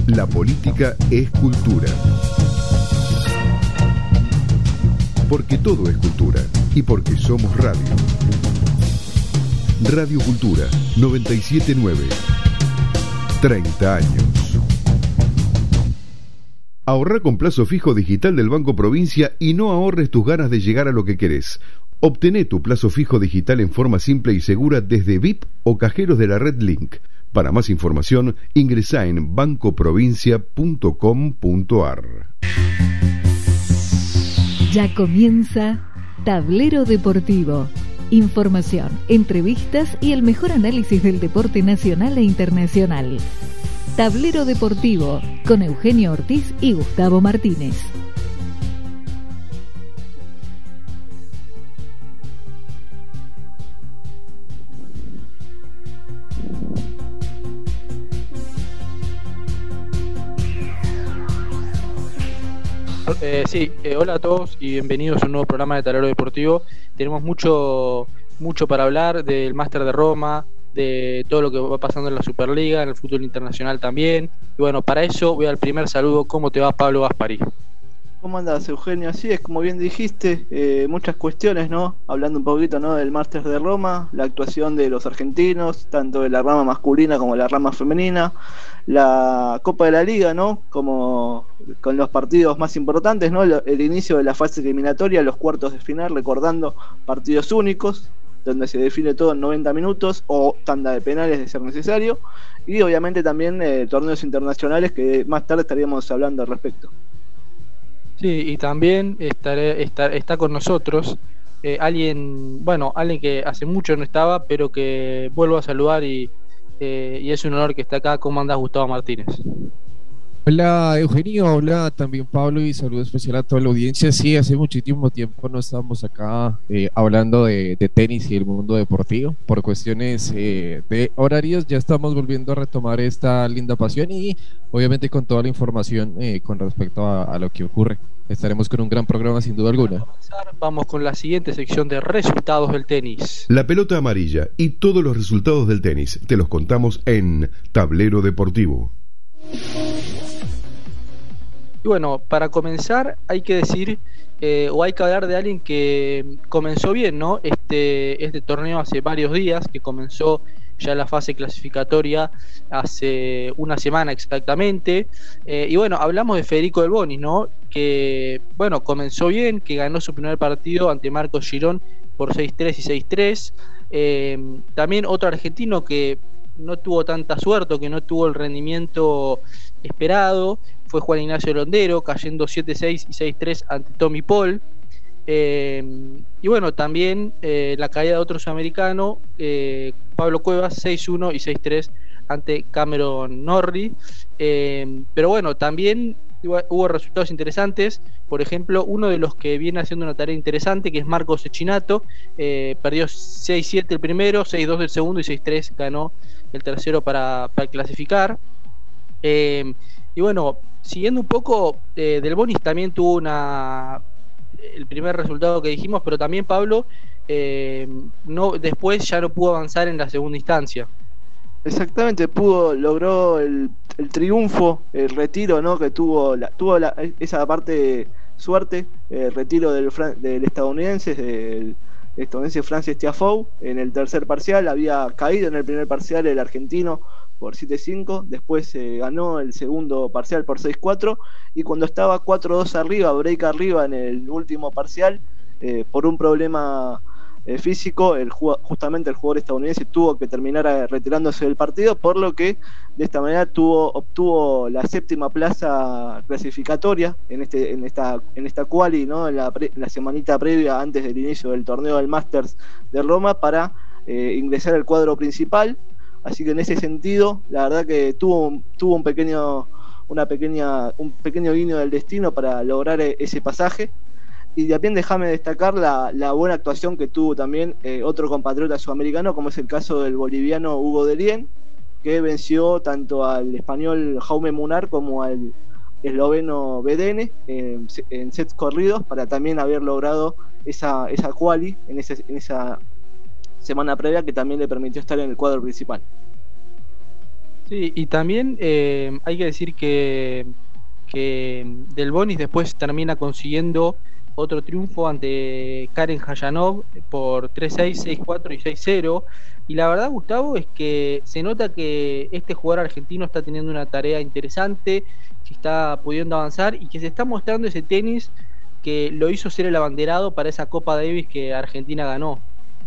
La política es cultura. Porque todo es cultura y porque somos radio. Radio Cultura 979. 30 años. Ahorrá con plazo fijo digital del Banco Provincia y no ahorres tus ganas de llegar a lo que querés. Obtené tu plazo fijo digital en forma simple y segura desde VIP o cajeros de la red Link. Para más información, ingresá en bancoprovincia.com.ar. Ya comienza Tablero Deportivo. Información, entrevistas y el mejor análisis del deporte nacional e internacional. Tablero Deportivo, con Eugenio Ortiz y Gustavo Martínez. Hola a todos y bienvenidos a un nuevo programa de Tablero Deportivo. Tenemos mucho para hablar del Máster de Roma, de todo lo que va pasando en la Superliga, en el fútbol internacional también. Y bueno, para eso voy al primer saludo. ¿Cómo te va, Pablo Gaspari? ¿Cómo andás, Eugenio? Así es, como bien dijiste, muchas cuestiones, ¿no? Hablando un poquito, ¿no?, del Máster de Roma, la actuación de los argentinos, tanto de la rama masculina como de la rama femenina, la Copa de la Liga, ¿no?, como con los partidos más importantes, ¿no?, el inicio de la fase eliminatoria, los cuartos de final, recordando partidos únicos, donde se define todo en 90 minutos o tanda de penales de ser necesario, y obviamente también torneos internacionales que más tarde estaríamos hablando al respecto. Sí, y también está con nosotros alguien que hace mucho no estaba, pero que vuelvo a saludar y es un honor que esté acá. ¿Cómo andás, Gustavo Martínez? Hola, Eugenio, hola también Pablo, y saludo especial a toda la audiencia. Sí, hace muchísimo tiempo no estábamos acá hablando de tenis y el mundo deportivo. Por cuestiones de horarios ya estamos volviendo a retomar esta linda pasión y obviamente con toda la información con respecto a lo que ocurre. Estaremos con un gran programa sin duda alguna. Vamos con la siguiente sección de resultados del tenis. La pelota amarilla y todos los resultados del tenis te los contamos en Tablero Deportivo. Y bueno, para comenzar hay que decir hay que hablar de alguien que comenzó bien, ¿no? Este torneo hace varios días, que comenzó ya la fase clasificatoria hace una semana exactamente. Y bueno, hablamos de Federico Del Bonis, ¿no?, que bueno, comenzó bien, que ganó su primer partido ante Marcos Girón por 6-3 y 6-3. También otro argentino que no tuvo tanta suerte, que no tuvo el rendimiento esperado, fue Juan Ignacio Londero, cayendo 7-6 y 6-3 ante Tommy Paul. Y bueno, también la caída de otro sudamericano, Pablo Cuevas, 6-1 y 6-3 ante Cameron Norrie. Pero bueno, también hubo resultados interesantes. Por ejemplo, uno de los que viene haciendo una tarea interesante, que es Marcos Cecchinato, perdió 6-7 el primero, 6-2 el segundo y 6-3 ganó el tercero para clasificar. Y bueno, siguiendo un poco, Del Bonis también tuvo el primer resultado que dijimos, pero también Pablo después ya no pudo avanzar en la segunda instancia. Exactamente, logró el triunfo, el retiro, ¿no?, que tuvo esa parte suerte, el retiro del estadounidense Francis Tiafoe en el tercer parcial. Había caído en el primer parcial el argentino por 7-5, después ganó el segundo parcial por 6-4, y cuando estaba 4-2 arriba, break arriba en el último parcial, por un problema físico, justamente el jugador estadounidense tuvo que terminar retirándose del partido, por lo que de esta manera obtuvo la séptima plaza clasificatoria en esta quali, ¿no?, en la semanita previa antes del inicio del torneo del Masters de Roma, para ingresar al cuadro principal. Así que en ese sentido, la verdad que tuvo un pequeño guiño del destino para lograr ese pasaje. Y también déjame destacar la buena actuación que tuvo también otro compatriota sudamericano, como es el caso del boliviano Hugo Delien, que venció tanto al español Jaume Munar como al esloveno Bedene en sets corridos, para también haber logrado esa quali en esa semana previa, que también le permitió estar en el cuadro principal. Sí, y también hay que decir que Del Bonis después termina consiguiendo otro triunfo ante Karen Hayanov por 3-6, 6-4 y 6-0. Y la verdad, Gustavo, es que se nota que este jugador argentino está teniendo una tarea interesante, que está pudiendo avanzar y que se está mostrando ese tenis que lo hizo ser el abanderado para esa Copa Davis que Argentina ganó.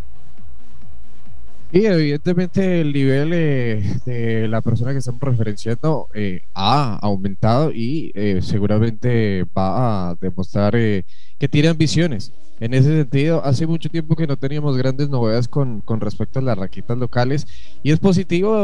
Y evidentemente el nivel de la persona que estamos referenciando ha aumentado y seguramente va a demostrar que tiene ambiciones. En ese sentido, hace mucho tiempo que no teníamos grandes novedades con respecto a las raquetas locales y es positivo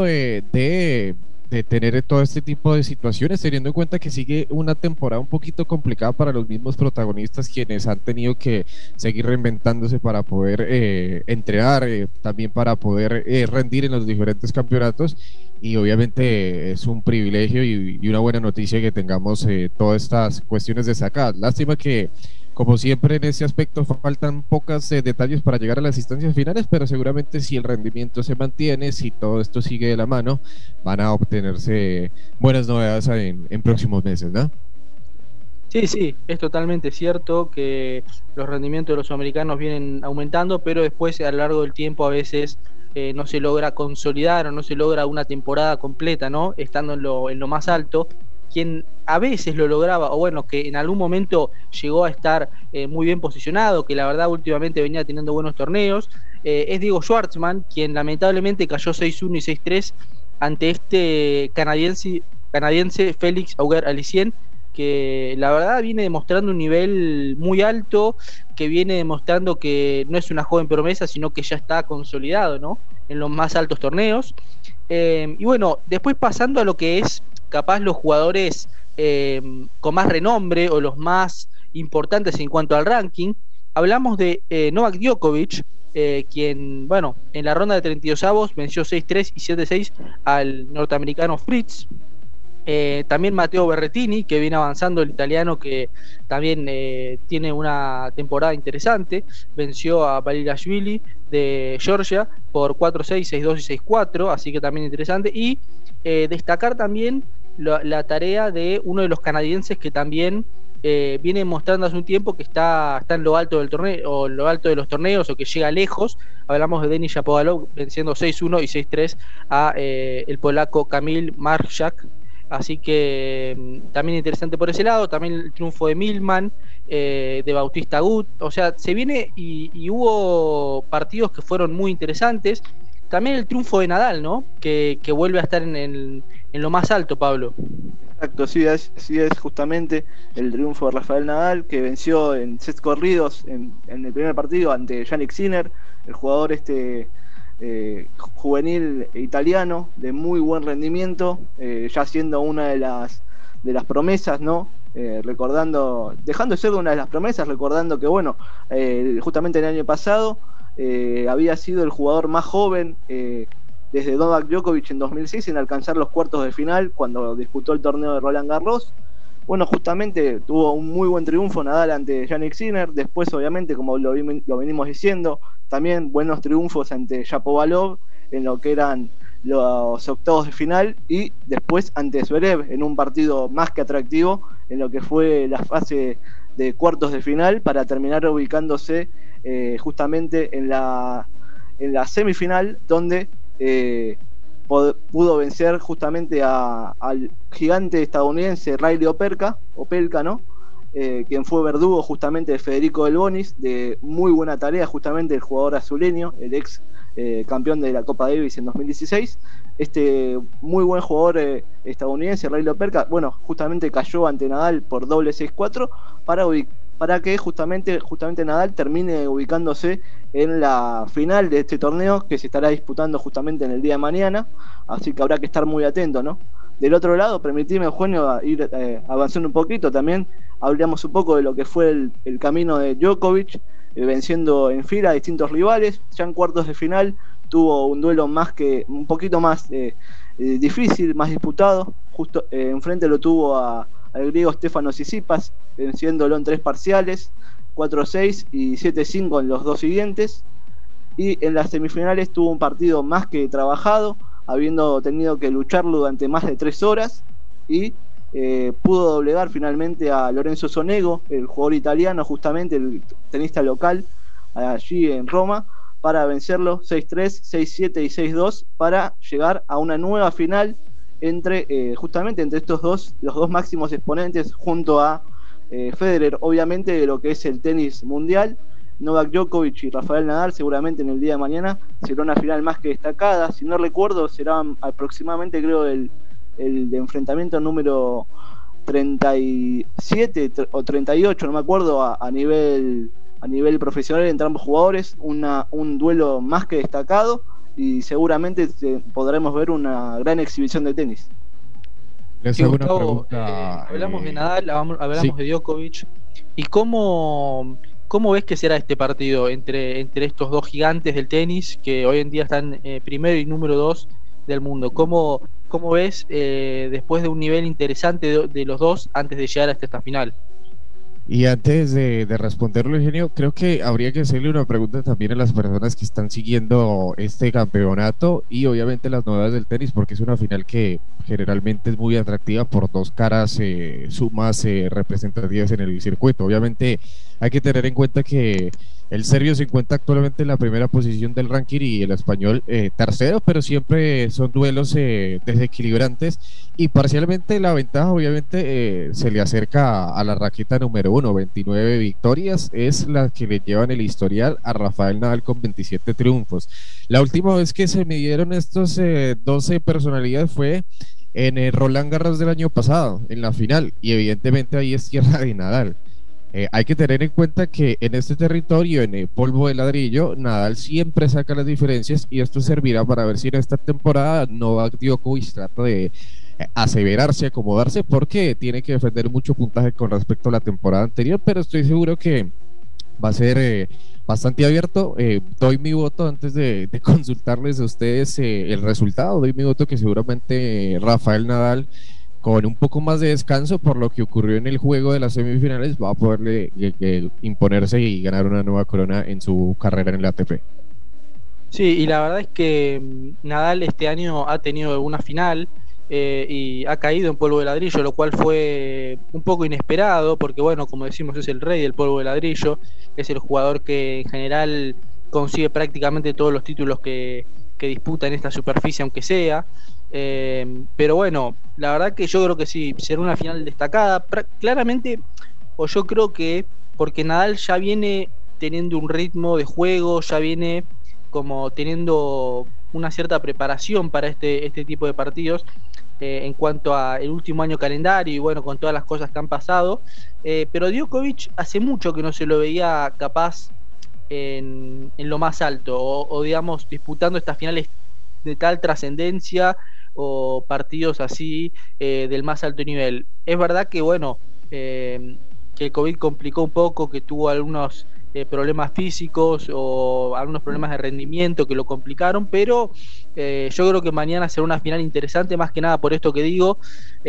de tener todo este tipo de situaciones, teniendo en cuenta que sigue una temporada un poquito complicada para los mismos protagonistas, quienes han tenido que seguir reinventándose para poder entrenar, también para poder rendir en los diferentes campeonatos. Y obviamente es un privilegio y una buena noticia que tengamos todas estas cuestiones destacadas. Lástima que, como siempre en este aspecto, faltan pocos detalles para llegar a las instancias finales, pero seguramente si el rendimiento se mantiene, si todo esto sigue de la mano, van a obtenerse buenas novedades en próximos meses, ¿no? Sí, es totalmente cierto que los rendimientos de los americanos vienen aumentando, pero después a lo largo del tiempo a veces no se logra consolidar o no se logra una temporada completa, ¿no? Estando en lo más alto. Quien a veces lo lograba, o bueno, que en algún momento llegó a estar muy bien posicionado, que la verdad últimamente venía teniendo buenos torneos, es Diego Schwartzman, quien lamentablemente cayó 6-1 y 6-3 ante este canadiense Félix Auger-Aliassime, que la verdad viene demostrando un nivel muy alto, que viene demostrando que no es una joven promesa, sino que ya está consolidado, ¿no?, en los más altos torneos. Y bueno, después pasando a lo que es capaz los jugadores con más renombre o los más importantes en cuanto al ranking, hablamos de Novak Djokovic, quien, bueno, en la ronda de 32avos venció 6-3 y 7-6 al norteamericano Fritz. También Matteo Berrettini, que viene avanzando, el italiano, que también tiene una temporada interesante, venció a Basilashvili de Georgia por 4-6, 6-2 y 6-4, así que también interesante. Y destacar también la tarea de uno de los canadienses que también viene mostrando hace un tiempo que está en lo alto del torneo, o lo alto de los torneos, o que llega lejos. Hablamos de Denis Shapovalov venciendo 6-1 y 6-3 a el polaco Kamil Marszak. Así que también interesante por ese lado. También el triunfo de Millman, de Bautista Agut. O sea, se viene y hubo partidos que fueron muy interesantes. También el triunfo de Nadal, ¿no?, que vuelve a estar en lo más alto, Pablo. Exacto, sí es justamente el triunfo de Rafael Nadal, que venció en sets corridos en el primer partido ante Jannik Sinner, el jugador juvenil italiano de muy buen rendimiento, ya siendo una de las promesas, ¿no? Dejando de ser una de las promesas, recordando que, bueno, justamente el año pasado había sido el jugador más joven desde Novak Djokovic en 2006 en alcanzar los cuartos de final cuando disputó el torneo de Roland Garros. Bueno, justamente tuvo un muy buen triunfo Nadal ante Jannik Sinner. Después, obviamente, como lo venimos diciendo, también buenos triunfos ante Shapovalov en lo que eran los octavos de final, y después ante Zverev en un partido más que atractivo en lo que fue la fase de cuartos de final, para terminar ubicándose justamente en la semifinal, donde pudo vencer justamente al gigante estadounidense Riley Opelka, ¿no? Quien fue verdugo justamente de Federico Del Bonis, de muy buena tarea, justamente el jugador azuleño, el ex campeón de la Copa Davis en 2016. Este muy buen jugador estadounidense, Riley Opelka, bueno, justamente cayó ante Nadal por doble 6-4 para que justamente Nadal termine ubicándose en la final de este torneo, que se estará disputando justamente en el día de mañana, así que habrá que estar muy atento, ¿no? Del otro lado, permitime, Eugenio, ir avanzando un poquito. También hablamos un poco de lo que fue el camino de Djokovic, venciendo en fila a distintos rivales. Ya en cuartos de final tuvo un duelo un poquito más difícil, más disputado. Justo enfrente lo tuvo al griego Stefanos Tsitsipas, venciéndolo en 3 parciales, 4-6 y 7-5 en los 2 siguientes. Y en las semifinales tuvo un partido más que trabajado, habiendo tenido que lucharlo durante más de 3 horas, y pudo doblegar finalmente a Lorenzo Sonego, el jugador italiano, justamente el tenista local allí en Roma, para vencerlo 6-3, 6-7 y 6-2 para llegar a una nueva final justamente entre estos dos, los dos máximos exponentes, junto a Federer, obviamente, de lo que es el tenis mundial. Novak Djokovic y Rafael Nadal seguramente en el día de mañana será una final más que destacada. Si no recuerdo, será aproximadamente, creo, el de enfrentamiento número 37 o 38, no me acuerdo, a nivel profesional entre ambos jugadores. Un duelo más que destacado, y seguramente podremos ver una gran exhibición de tenis. Sí, Gustavo, hablamos de Nadal, hablamos de Djokovic, y ¿cómo ves que será este partido entre estos dos gigantes del tenis que hoy en día están primero y número 2 del mundo? ¿Cómo ves después de un nivel interesante de los dos antes de llegar hasta esta final? Y antes de responderlo, Eugenio, creo que habría que hacerle una pregunta también a las personas que están siguiendo este campeonato y obviamente las novedades del tenis, porque es una final que generalmente es muy atractiva por dos caras sumas representativas en el circuito. Obviamente hay que tener en cuenta que el serbio se encuentra actualmente en la primera posición del ranking y el español tercero, pero siempre son duelos desequilibrantes, y parcialmente la ventaja obviamente se le acerca a la raqueta número 1, 29 victorias, es la que le llevan el historial a Rafael Nadal con 27 triunfos. La última vez que se midieron estos 12 personalidades fue en el Roland Garros del año pasado, en la final, y evidentemente ahí es tierra de Nadal. Hay que tener en cuenta que en este territorio, en el polvo de ladrillo, Nadal siempre saca las diferencias, y esto servirá para ver si en esta temporada Novak Djokovic trata de aseverarse, acomodarse, porque tiene que defender mucho puntaje con respecto a la temporada anterior, pero estoy seguro que va a ser bastante abierto. Doy mi voto antes de consultarles a ustedes el resultado, doy mi voto que seguramente Rafael Nadal, con un poco más de descanso por lo que ocurrió en el juego de las semifinales, va a poderle imponerse y ganar una nueva corona en su carrera en el ATP. Sí, y la verdad es que Nadal este año ha tenido una final y ha caído en polvo de ladrillo, lo cual fue un poco inesperado, porque bueno, como decimos, es el rey del polvo de ladrillo, es el jugador que en general consigue prácticamente todos los títulos que disputa en esta superficie, aunque sea. Pero bueno, la verdad que yo creo que sí, será una final destacada, claramente, o yo creo que porque Nadal ya viene teniendo un ritmo de juego, ya viene como teniendo una cierta preparación para este tipo de partidos, en cuanto a el último año calendario y bueno, con todas las cosas que han pasado, pero Djokovic hace mucho que no se lo veía capaz en lo más alto, o digamos disputando estas finales de tal trascendencia o partidos así del más alto nivel. Es verdad que bueno, que el COVID complicó un poco, que tuvo algunos problemas físicos o algunos problemas de rendimiento que lo complicaron, pero yo creo que mañana será una final interesante, más que nada por esto que digo,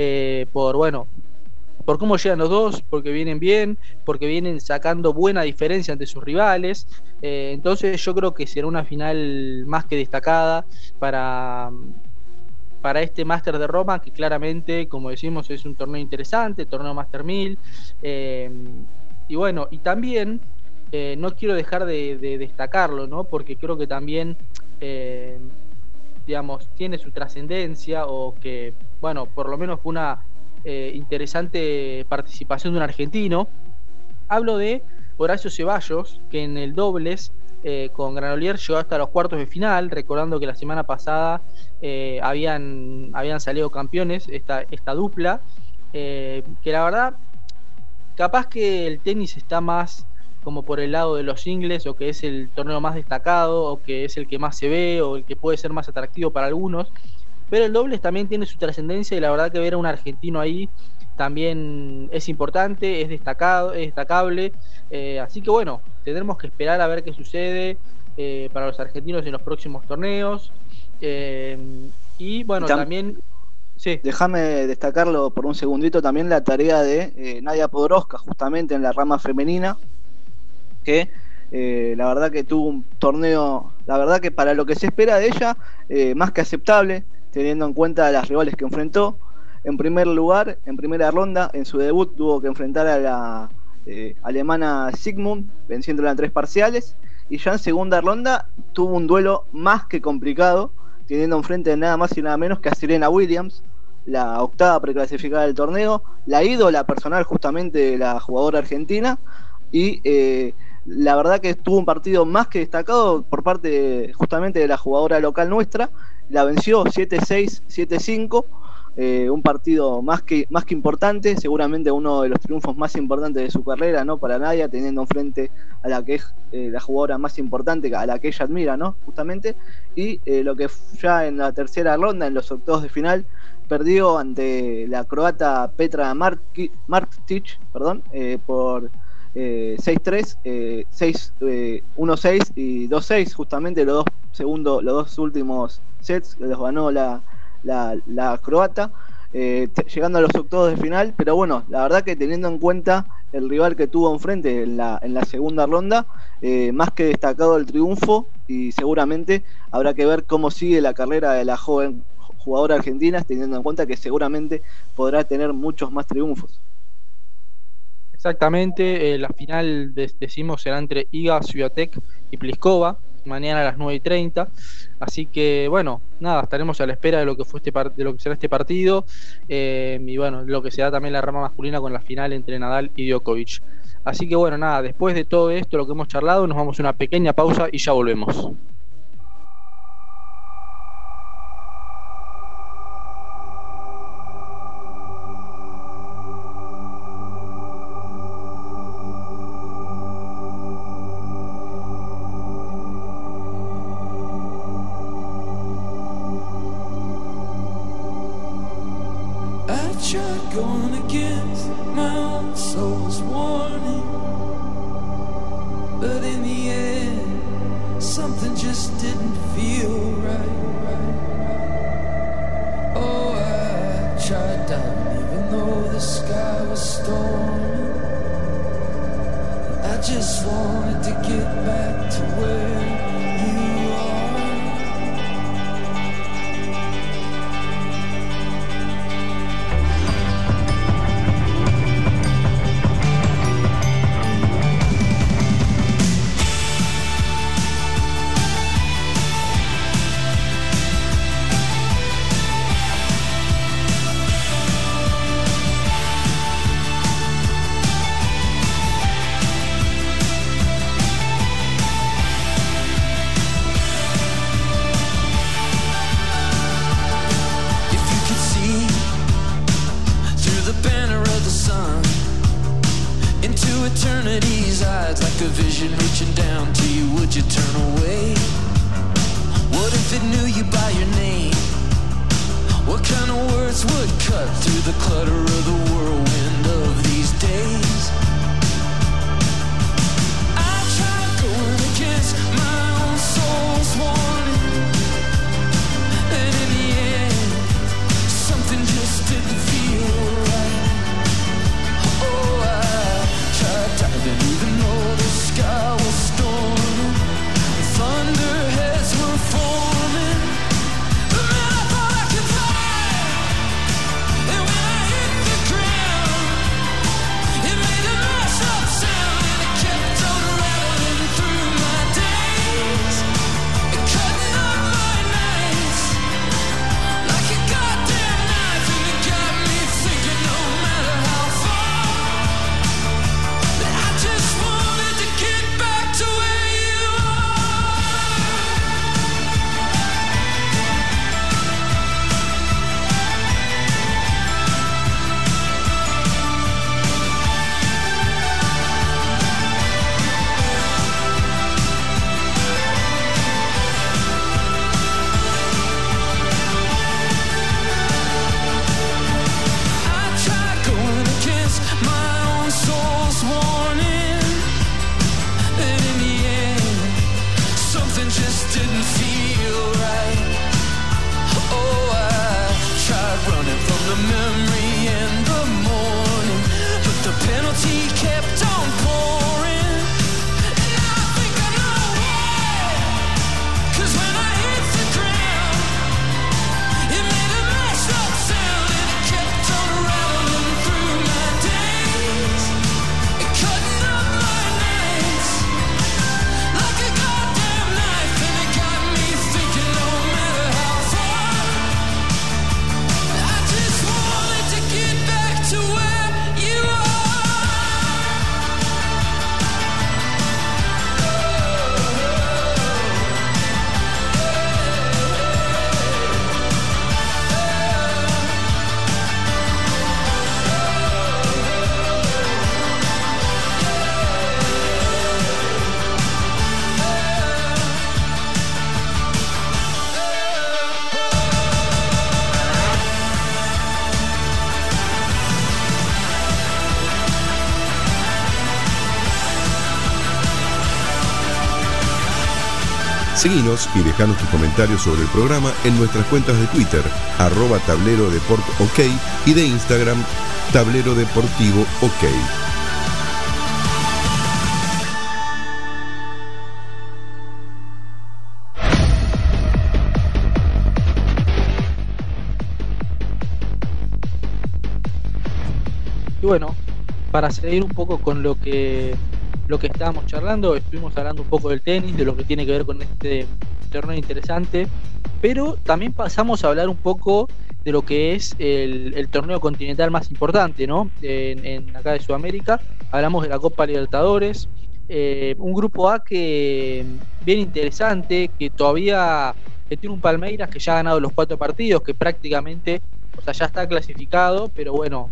por cómo llegan los dos, porque vienen bien, porque vienen sacando buena diferencia ante sus rivales. Entonces yo creo que será una final más que destacada para este Master de Roma, que claramente, como decimos, es un torneo interesante, torneo Master 1000. Y bueno, y también no quiero dejar de destacarlo, ¿no? Porque creo que también digamos, tiene su trascendencia, o que, bueno, por lo menos fue una interesante participación de un argentino. Hablo de Horacio Ceballos, que en el dobles con Granollers llegó hasta los cuartos de final, recordando que la semana pasada habían salido campeones esta dupla, que la verdad capaz que el tenis está más como por el lado de los singles, o que es el torneo más destacado, o que es el que más se ve, o el que puede ser más atractivo para algunos, pero el dobles también tiene su trascendencia, y la verdad que ver a un argentino ahí también es importante, es destacable, así que bueno, tendremos que esperar a ver qué sucede para los argentinos en los próximos torneos, y bueno, también sí. Déjame destacarlo por un segundito también, la tarea de Nadia Podoroska, justamente en la rama femenina, que La verdad que tuvo un torneo, la verdad que para lo que se espera de ella, más que aceptable, teniendo en cuenta las rivales que enfrentó. En primer lugar, en primera ronda, en su debut tuvo que enfrentar a la alemana Sigmund, venciéndola en 3 parciales, y ya en segunda ronda tuvo un duelo más que complicado, teniendo enfrente nada más y nada menos que a Serena Williams, la octava preclasificada del torneo, la ídola personal justamente de la jugadora argentina, y la verdad que tuvo un partido más que destacado por parte justamente de la jugadora local nuestra, la venció 7-6, 7-5, un partido más que importante, seguramente uno de los triunfos más importantes de su carrera, ¿no? Para Nadia, teniendo enfrente a la que es la jugadora más importante, a la que ella admira, ¿no? Justamente, y lo que ya en la tercera ronda, en los octavos de final, perdió ante la croata Petra Martic, por 6-3, 1-6 y 2-6, justamente los dos últimos sets los ganó la croata, llegando a los octavos de final. Pero bueno, la verdad que teniendo en cuenta el rival que tuvo enfrente en la segunda ronda, más que destacado el triunfo, y seguramente habrá que ver cómo sigue la carrera de la joven jugadora argentina, teniendo en cuenta que seguramente podrá tener muchos más triunfos. Exactamente, la final decimos será entre Iga Swiatek y Pliskova, mañana a las 9:30. Así que bueno, nada, estaremos a la espera de lo que fue de lo que será este partido, y bueno, lo que será también la rama masculina con la final entre Nadal y Djokovic. Así que bueno, nada, después de todo esto, lo que hemos charlado, nos vamos a una pequeña pausa y ya volvemos. Going against my own soul's warning, but in the end, something just didn't feel right. Oh, I tried diving even though the sky was storming. I just wanted to get back to where you are. Eternity's eyes, like a vision reaching down to you, would you turn away? What if it knew you by your name? What kind of words would cut through the clutter of the whirlwind of these days? I tried going against my own soul's warning, and in the end, something just didn't feel right. Oh, I tried diving even though the sky was storming, thunderheads were forming, but man, I thought I could fly, and when I hit the ground Seguinos y dejanos tus comentarios sobre el programa en nuestras cuentas de Twitter, @tablerodeportokey, y de Instagram, Tablero Deportivo OK. Y bueno, para seguir un poco con lo que estábamos charlando, estuvimos hablando un poco del tenis, de lo que tiene que ver con este torneo interesante, pero también pasamos a hablar un poco de lo que es el torneo continental más importante, ¿no? En acá de Sudamérica. Hablamos de la Copa Libertadores, un grupo A que bien interesante, que todavía tiene un Palmeiras que ya ha ganado los 4 partidos, que prácticamente, o sea, ya está clasificado, pero bueno,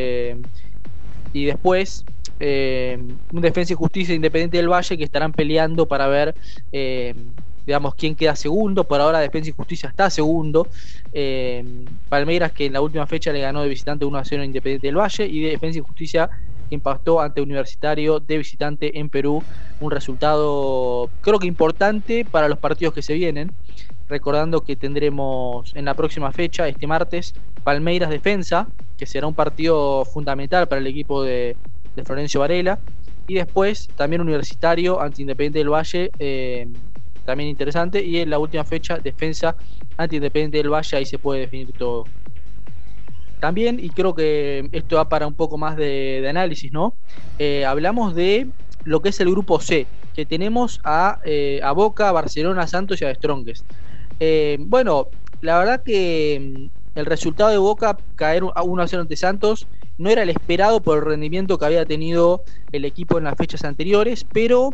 y después un Defensa y Justicia, Independiente del Valle, que estarán peleando para ver digamos quién queda segundo. Por ahora Defensa y Justicia está segundo, Palmeiras, que en la última fecha le ganó de visitante 1-0 a Independiente del Valle, y Defensa y Justicia, que empató ante Universitario de visitante en Perú. Un resultado creo que importante para los partidos que se vienen, recordando que tendremos en la próxima fecha, este martes, Palmeiras Defensa, que será un partido fundamental para el equipo de Florencio Varela, y después también Universitario ante Independiente del Valle, también interesante, y en la última fecha Defensa ante Independiente del Valle. Ahí se puede definir todo. También, y creo que esto va para un poco más de análisis, ¿no? Hablamos de lo que es el grupo C, que tenemos a Boca, Barcelona, Santos y a The Strongest. Bueno, la verdad que el resultado de Boca, caer a 1-0 ante Santos, no era el esperado por el rendimiento que había tenido el equipo en las fechas anteriores, pero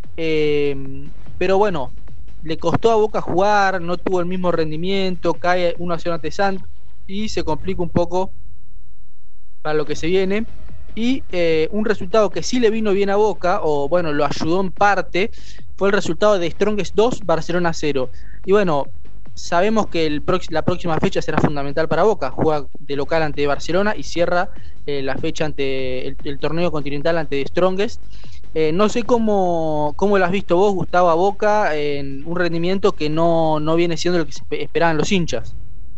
bueno, le costó a Boca jugar, no tuvo el mismo rendimiento, cae 1-0 ante Santos y se complica un poco para lo que se viene. Y un resultado que sí le vino bien a Boca, o bueno, lo ayudó en parte, fue el resultado de Strongest 2, Barcelona 0. Y bueno, sabemos que la próxima fecha será fundamental para Boca. Juega de local ante Barcelona y cierra la fecha ante el torneo continental ante The Strongest. No sé cómo lo has visto vos, Gustavo, a Boca en un rendimiento que no viene siendo lo que esperaban los hinchas.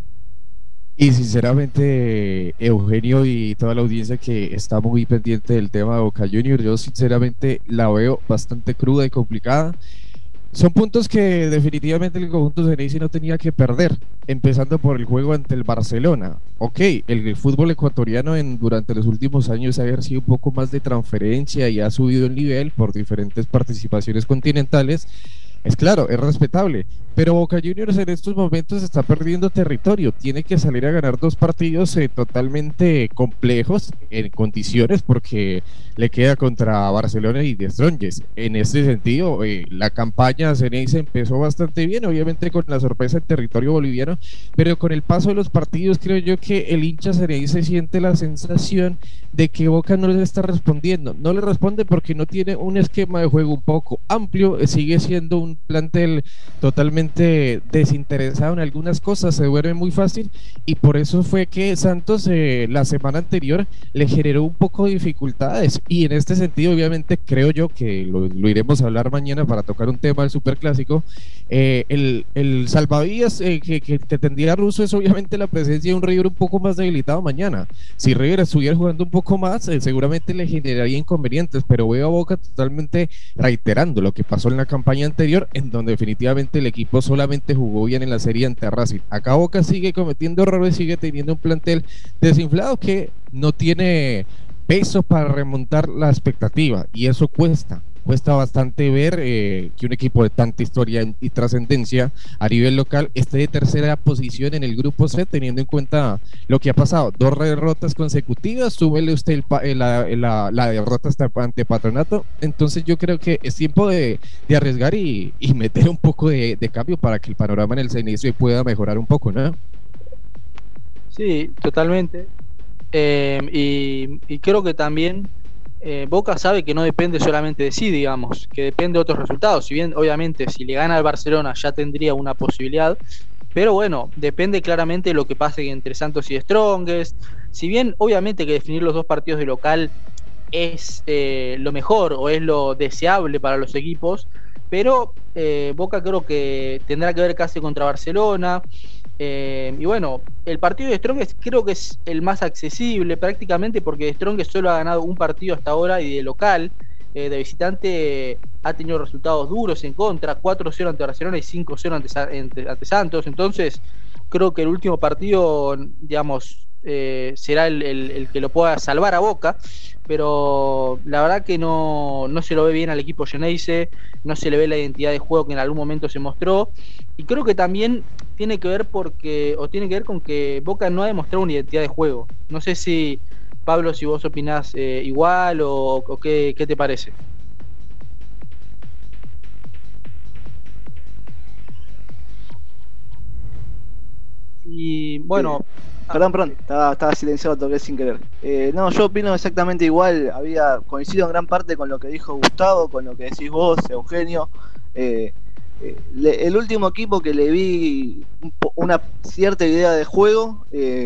Y sinceramente, Eugenio y toda la audiencia que está muy pendiente del tema de Boca Juniors, yo sinceramente la veo bastante cruda y complicada. Son puntos que definitivamente el conjunto Ceneice no tenía que perder, empezando por el juego ante el Barcelona. Ok, el fútbol ecuatoriano durante los últimos años ha ejercido un poco más de transferencia y ha subido el nivel por diferentes participaciones continentales. Es claro, es respetable, pero Boca Juniors en estos momentos está perdiendo territorio. Tiene que salir a ganar 2 partidos totalmente complejos en condiciones, porque le queda contra Barcelona y The Strongest. En este sentido, la campaña Ceneice empezó bastante bien, obviamente con la sorpresa en territorio boliviano, pero con el paso de los partidos creo yo que el hincha Ceneice siente la sensación de que Boca no le está respondiendo. No le responde porque no tiene un esquema de juego un poco amplio, sigue siendo un plantel totalmente desinteresado en algunas cosas, se duerme muy fácil, y por eso fue que Santos la semana anterior le generó un poco de dificultades. Y en este sentido, obviamente, creo yo que lo iremos a hablar mañana para tocar un tema del Superclásico. El salvavidas que tendría Russo es obviamente la presencia de un River un poco más debilitado mañana. Si River estuviera jugando un poco más, seguramente le generaría inconvenientes, pero veo a Boca totalmente reiterando lo que pasó en la campaña anterior, en donde definitivamente el equipo solamente jugó bien en la serie ante Racing. Acá Boca sigue cometiendo errores, sigue teniendo un plantel desinflado que no tiene peso para remontar la expectativa, y eso cuesta bastante ver que un equipo de tanta historia y trascendencia a nivel local esté de tercera posición en el grupo C, teniendo en cuenta lo que ha pasado: 2 derrotas consecutivas, súbele usted la derrota hasta ante Patronato. Entonces yo creo que es tiempo de arriesgar y meter un poco de cambio para que el panorama en el Ceneice pueda mejorar un poco, ¿no? Sí, totalmente. Y creo que también Boca sabe que no depende solamente de sí, digamos, que depende de otros resultados. Si bien obviamente si le gana al Barcelona ya tendría una posibilidad, pero bueno, depende claramente de lo que pase entre Santos y The Strongest. Si bien obviamente que definir los 2 partidos de local es lo mejor o es lo deseable para los equipos, pero Boca creo que tendrá que ver casi contra Barcelona. Y bueno, el partido de Strongest creo que es el más accesible prácticamente, porque Strongest solo ha ganado un partido hasta ahora, y de local, de visitante ha tenido resultados duros en contra, 4-0 ante Barcelona y 5-0 ante Santos. Entonces creo que el último partido, digamos, será el que lo pueda salvar a Boca, pero la verdad que no se lo ve bien al equipo Geneise, no se le ve la identidad de juego que en algún momento se mostró, y creo que también tiene que ver con que Boca no ha demostrado una identidad de juego. No sé si, Pablo, si vos opinás igual o qué te parece. Y bueno, perdón, estaba silenciado, toqué sin querer. No, yo opino exactamente igual. Coincido en gran parte con lo que dijo Gustavo, con lo que decís vos, Eugenio. El último equipo que le vi una cierta idea de juego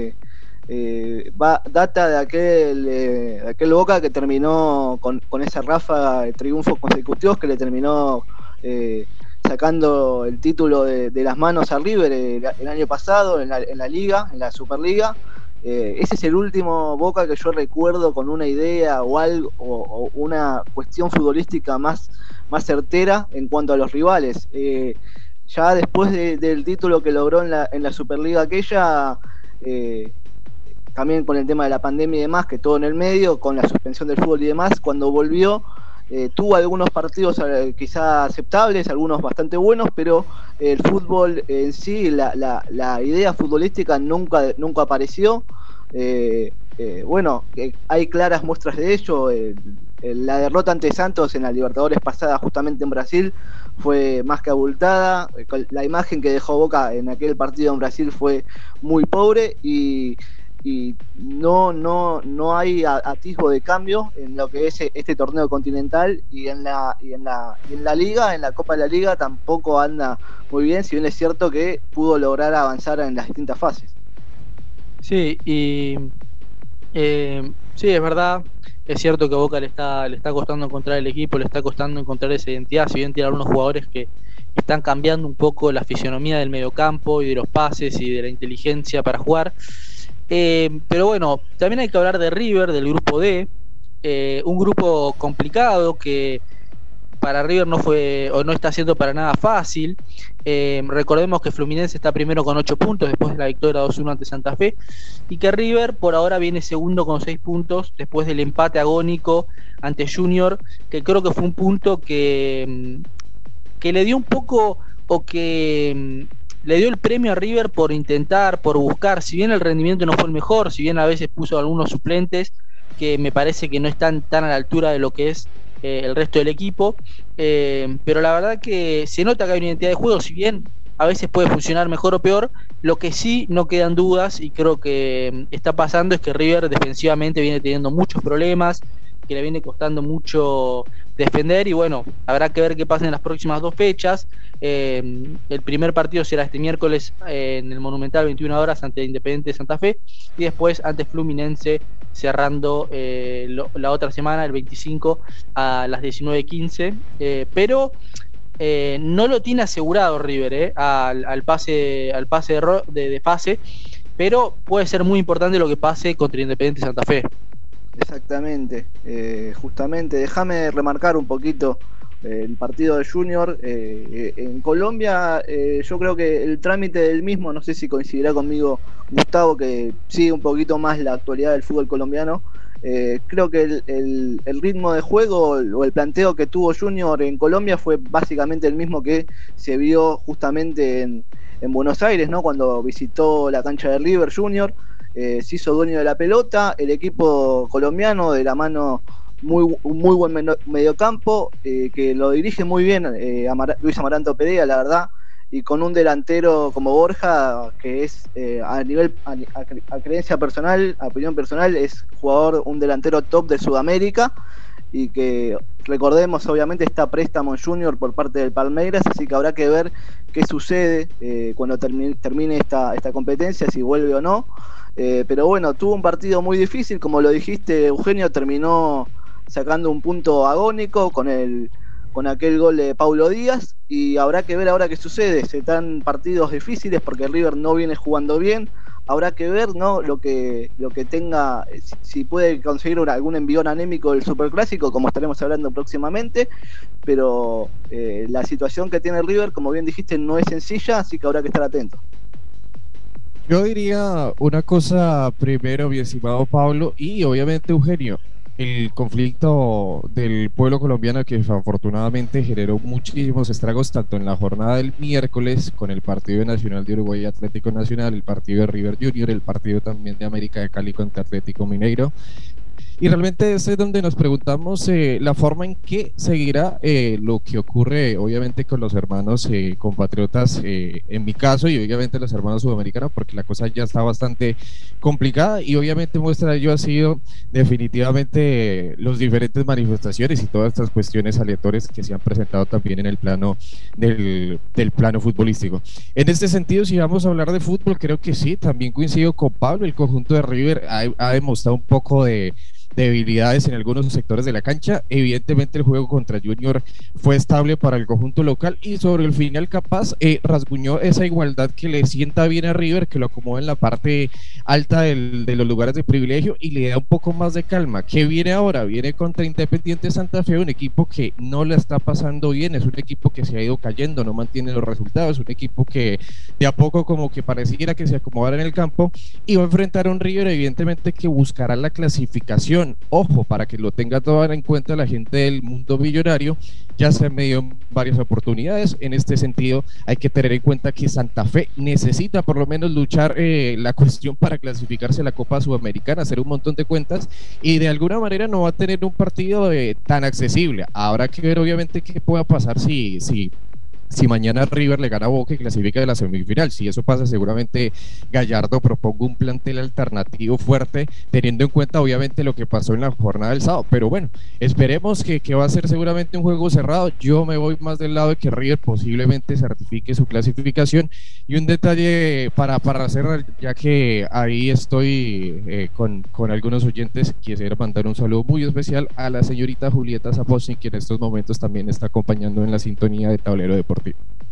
data de aquel Boca que terminó con esa ráfaga de triunfos consecutivos que le terminó sacando el título de las manos a River el año pasado en la Liga, en la Superliga. Ese es el último Boca que yo recuerdo con una idea o algo, o una cuestión futbolística más certera en cuanto a los rivales. Ya después del título que logró en la Superliga aquella, también con el tema de la pandemia y demás, que todo en el medio, con la suspensión del fútbol y demás, cuando volvió, tuvo algunos partidos quizá aceptables, algunos bastante buenos, pero el fútbol en sí, la idea futbolística nunca apareció. Bueno, hay claras muestras de ello. La derrota ante Santos en la Libertadores pasada, justamente en Brasil, fue más que abultada. La imagen que dejó Boca en aquel partido en Brasil fue muy pobre, y no hay atisbo de cambio en lo que es este torneo continental, y en la Liga, en la Copa de la Liga tampoco anda muy bien, si bien es cierto que pudo lograr avanzar en las distintas fases. Sí, y sí, es verdad, es cierto que a Boca le está costando encontrar el equipo, le está costando encontrar esa identidad, si bien tiene algunos jugadores que están cambiando un poco la fisionomía del mediocampo y de los pases y de la inteligencia para jugar. Pero bueno, también hay que hablar de River, del grupo D, un grupo complicado que para River no fue o no está siendo para nada fácil. Recordemos que Fluminense está primero con 8 puntos después de la victoria 2-1 ante Santa Fe, y que River por ahora viene segundo con 6 puntos después del empate agónico ante Junior, que creo que fue un punto que le dio un poco, o que le dio el premio a River por intentar, por buscar, si bien el rendimiento no fue el mejor, si bien a veces puso algunos suplentes que me parece que no están tan a la altura de lo que es el resto del equipo, pero la verdad que se nota que hay una identidad de juego, si bien a veces puede funcionar mejor o peor. Lo que sí no quedan dudas, y creo que está pasando, es que River defensivamente viene teniendo muchos problemas, que le viene costando mucho defender, y bueno, habrá que ver qué pasa en las próximas 2 fechas. El primer partido será este miércoles en el Monumental, 21 horas, ante Independiente de Santa Fe, y después ante Fluminense, cerrando la otra semana, el 25 a las 19:15, pero no lo tiene asegurado River al pase de fase, pero puede ser muy importante lo que pase contra Independiente de Santa Fe. Exactamente, justamente déjame remarcar un poquito el partido de Junior en Colombia. Yo creo que el trámite del mismo, no sé si coincidirá conmigo Gustavo, que sigue un poquito más la actualidad del fútbol colombiano. Creo que el ritmo de juego o el planteo que tuvo Junior en Colombia fue básicamente el mismo que se vio justamente en Buenos Aires, ¿no? Cuando visitó la cancha de River Junior. Se hizo dueño de la pelota, el equipo colombiano de la mano un muy buen mediocampo, que lo dirige muy bien Luis Amaranto Perea, la verdad, y con un delantero como Borja, que es a creencia personal, a opinión personal, es un delantero top de Sudamérica, y que recordemos obviamente está a préstamo en Junior por parte del Palmeiras, así que habrá que ver qué sucede cuando termine esta competencia, si vuelve o no. Pero bueno, tuvo un partido muy difícil, como lo dijiste Eugenio, terminó sacando un punto agónico con el con aquel gol de Paulo Díaz, y habrá que ver ahora qué sucede. Se dan partidos difíciles porque River no viene jugando bien. Habrá que ver, ¿no?, lo que tenga, si puede conseguir algún envión anémico del Superclásico, como estaremos hablando próximamente, pero la situación que tiene River, como bien dijiste, no es sencilla, así que habrá que estar atento. Yo diría una cosa primero, mi estimado Pablo, y obviamente Eugenio. El conflicto del pueblo colombiano, que afortunadamente generó muchísimos estragos tanto en la jornada del miércoles con el partido Nacional de Uruguay Atlético Nacional, el partido de River Junior, el partido también de América de Cali contra Atlético Mineiro. Y realmente es donde nos preguntamos la forma en que seguirá lo que ocurre obviamente con los hermanos compatriotas, en mi caso, y obviamente los hermanos sudamericanos, porque la cosa ya está bastante complicada, y obviamente muestra de ello ha sido definitivamente los diferentes manifestaciones y todas estas cuestiones aleatorias que se han presentado también en el plano del plano futbolístico. En este sentido, si vamos a hablar de fútbol, creo que sí, también coincido con Pablo. El conjunto de River ha demostrado un poco de debilidades en algunos sectores de la cancha. Evidentemente el juego contra Junior fue estable para el conjunto local, y sobre el final capaz rasguñó esa igualdad que le sienta bien a River, que lo acomoda en la parte alta de los lugares de privilegio y le da un poco más de calma. ¿Qué viene ahora? Viene contra Independiente Santa Fe, un equipo que no la está pasando bien, es un equipo que se ha ido cayendo, no mantiene los resultados, un equipo que de a poco como que pareciera que se acomodara en el campo, y va a enfrentar a un River evidentemente que buscará la clasificación. Ojo, para que lo tenga todo en cuenta la gente del mundo millonario, ya se han medido varias oportunidades. En este sentido hay que tener en cuenta que Santa Fe necesita por lo menos luchar la cuestión para clasificarse a la Copa Sudamericana, hacer un montón de cuentas, y de alguna manera no va a tener un partido tan accesible. Habrá que ver obviamente qué pueda pasar si mañana River le gana a Boca y clasifica de la semifinal. Si eso pasa, seguramente Gallardo proponga un plantel alternativo fuerte, teniendo en cuenta obviamente lo que pasó en la jornada del sábado. Pero bueno, esperemos que va a ser seguramente un juego cerrado. Yo me voy más del lado de que River posiblemente certifique su clasificación. Y un detalle para cerrar, ya que ahí estoy con algunos oyentes, quisiera mandar un saludo muy especial a la señorita Julieta Zaposin, que en estos momentos también está acompañando en la sintonía de Tablero Deportivo.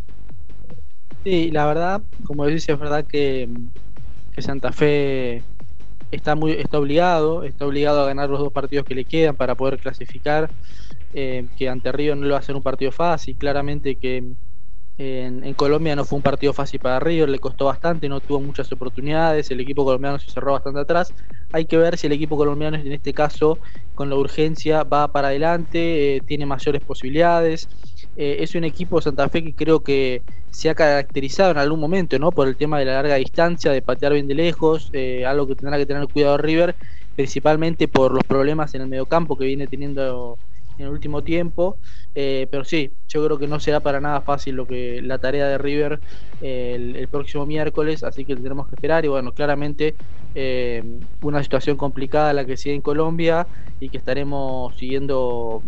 Sí, la verdad, como decís, es verdad que Santa Fe está obligado a ganar los 2 partidos que le quedan para poder clasificar, que ante River no le va a ser un partido fácil. Claramente que en Colombia no fue un partido fácil para River, le costó bastante, no tuvo muchas oportunidades, el equipo colombiano se cerró bastante atrás. Hay que ver si el equipo colombiano en este caso con la urgencia va para adelante, tiene mayores posibilidades. Es un equipo Santa Fe que creo que se ha caracterizado en algún momento, ¿no?, por el tema de la larga distancia, de patear bien de lejos, algo que tendrá que tener cuidado River, principalmente por los problemas en el mediocampo que viene teniendo en el último tiempo. Pero sí, yo creo que no será para nada fácil la tarea de River el próximo miércoles, así que tendremos que esperar. Y bueno, claramente una situación complicada la que sigue en Colombia y que estaremos siguiendo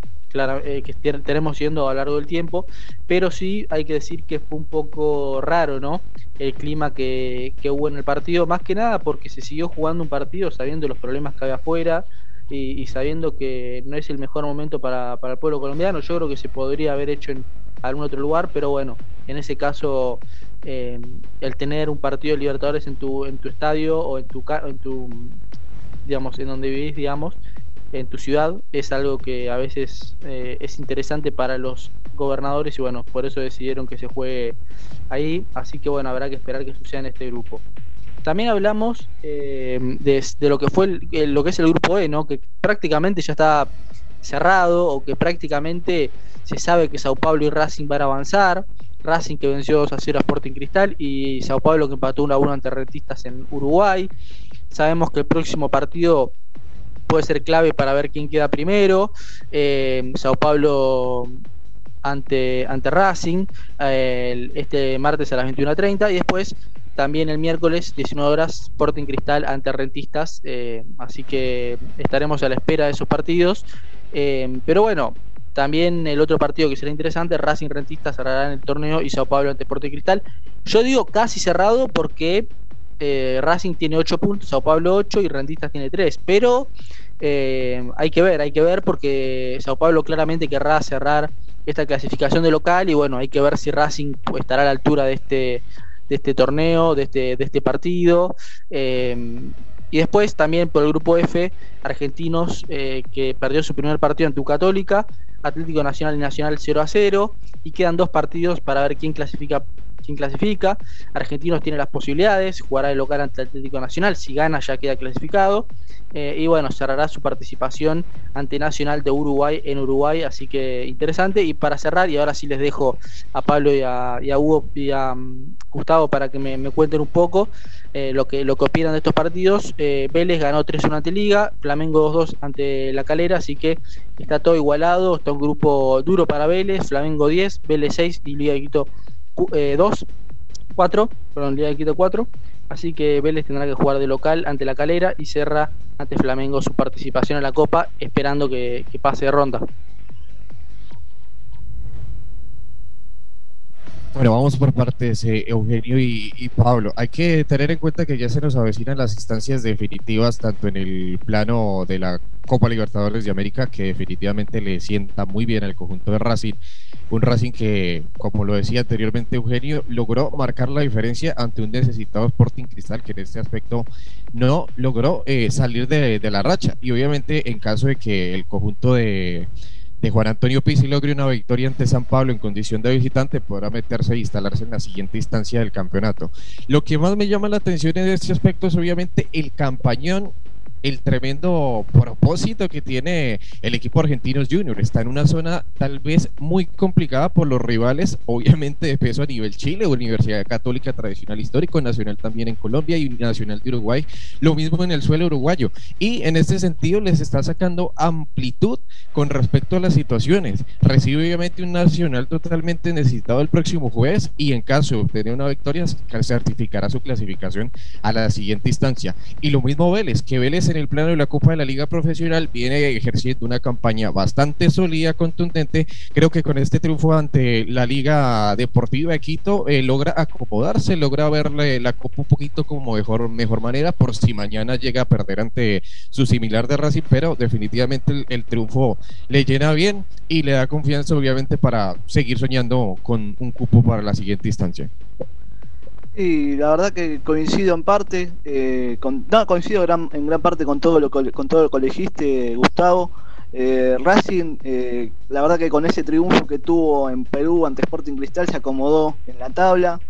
a lo largo del tiempo, pero sí hay que decir que fue un poco raro, ¿no?, el clima que hubo en el partido, más que nada porque se siguió jugando un partido sabiendo los problemas que había afuera y sabiendo que no es el mejor momento para el pueblo colombiano. Yo creo que se podría haber hecho en algún otro lugar, pero bueno, en ese caso el tener un partido de Libertadores en tu estadio o en tu digamos, en donde vivís, digamos, en tu ciudad, es algo que a veces es interesante para los gobernadores, y bueno, por eso decidieron que se juegue ahí. Así que bueno, habrá que esperar que suceda en este grupo. También hablamos de lo que fue lo que es el grupo E, ¿no?, que prácticamente ya está cerrado, o que prácticamente se sabe que Sao Paulo y Racing van a avanzar. Racing que venció 2-0 a Sporting Cristal, y Sao Paulo que empató 1-1 ante Rentistas en Uruguay. Sabemos que el próximo partido puede ser clave para ver quién queda primero. Sao Paulo ante Racing este martes a las 21:30, y después también el miércoles 19 horas Sporting Cristal ante Rentistas. Así que estaremos a la espera de esos partidos. Pero bueno, también el otro partido que será interesante, Racing Rentistas cerrará en el torneo y Sao Paulo ante Sporting Cristal. Yo digo casi cerrado porque Racing tiene 8 puntos, Sao Paulo 8 y Rentistas tiene 3, pero hay que ver porque Sao Paulo claramente querrá cerrar esta clasificación de local y bueno, hay que ver si Racing estará a la altura de este torneo, de este partido. Y después también por el grupo F, Argentinos, que perdió su primer partido ante Católica, Atlético Nacional y Nacional 0-0, y quedan 2 partidos para ver quién clasifica. Argentinos tiene las posibilidades, jugará el local ante Atlético Nacional, si gana ya queda clasificado, y bueno, cerrará su participación ante Nacional de Uruguay en Uruguay, así que interesante. Y para cerrar, y ahora sí les dejo a Pablo y a Hugo y a Gustavo para que me cuenten un poco lo que opinan de estos partidos. Vélez ganó 3-1 ante Liga, Flamengo 2-2 ante La Calera, así que está todo igualado, está un grupo duro para Vélez, Flamengo 10, Vélez 6 y Liga de Quito 4, Liga de Quito 4, así que Vélez tendrá que jugar de local ante La Calera y cerra ante Flamengo su participación en la Copa, esperando que pase de ronda. Bueno, vamos por partes, Eugenio y Pablo. Hay que tener en cuenta que ya se nos avecinan las instancias definitivas, tanto en el plano de la Copa Libertadores de América, que definitivamente le sienta muy bien al conjunto de Racing. Un Racing que, como lo decía anteriormente Eugenio, logró marcar la diferencia ante un necesitado Sporting Cristal, que en este aspecto no logró salir de la racha. Y obviamente, en caso de que el conjunto de Juan Antonio Pizzi logre una victoria ante San Pablo en condición de visitante, podrá meterse e instalarse en la siguiente instancia del campeonato. Lo que más me llama la atención en este aspecto es obviamente el campañón, el tremendo propósito que tiene el equipo Argentinos Junior. Está en una zona tal vez muy complicada por los rivales, obviamente de peso a nivel Chile, Universidad Católica tradicional histórico, Nacional también en Colombia y Nacional de Uruguay, lo mismo en el suelo uruguayo, y en este sentido les está sacando amplitud con respecto a las situaciones. Recibe obviamente un Nacional totalmente necesitado el próximo jueves, y en caso de obtener una victoria certificará su clasificación a la siguiente instancia. Y lo mismo Vélez, que Vélez en el plano de la Copa de la Liga Profesional viene ejerciendo una campaña bastante sólida, contundente. Creo que con este triunfo ante la Liga Deportiva de Quito logra acomodarse, logra verle la Copa un poquito como mejor manera, por si mañana llega a perder ante su similar de Racing, pero definitivamente el triunfo le llena bien y le da confianza obviamente para seguir soñando con un cupo para la siguiente instancia. Y la verdad que coincido en parte, coincido en gran parte con todo lo que elegiste, Gustavo. Racing, la verdad que con ese triunfo que tuvo en Perú ante Sporting Cristal se acomodó en la tabla.